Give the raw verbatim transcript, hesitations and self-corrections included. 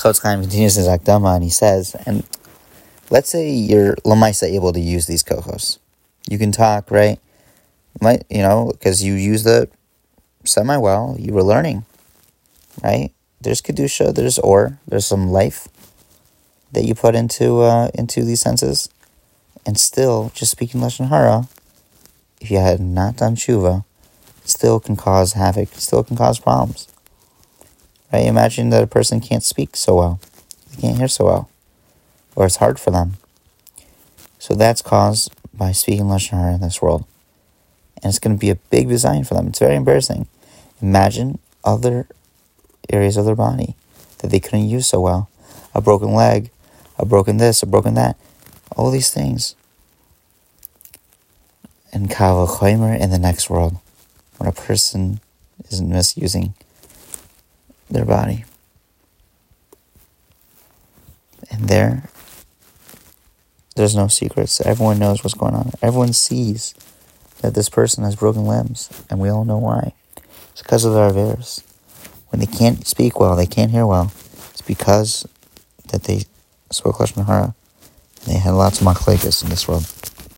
Chofetz Chaim continues his Akdama, and he says, and let's say you're Lamaisa able to use these kohos. You can talk, right? Might, you know, because you use the semi-well, you were learning, right? There's Kedusha, there's Or, there's some life that you put into uh, into these senses. And still, just speaking Lashon Hara, if you had not done tshuva, it still can cause havoc, it still can cause problems. Right? Imagine that a person can't speak so well, they can't hear so well, or it's hard for them. So that's caused by speaking Lashon Hara in this world. And it's going to be a big design for them. It's very embarrassing. Imagine other areas of their body that they couldn't use so well. A broken leg, a broken this, a broken that. All these things. And Kal Vachomer in the next world, when a person is misusing their body. And there, there's no secrets. Everyone knows what's going on. Everyone sees that this person has broken limbs, and we all know why. It's because of their averos. When they can't speak well, they can't hear well, it's because that they spoke Lashon Hara, and they had lots of machlekes in this world.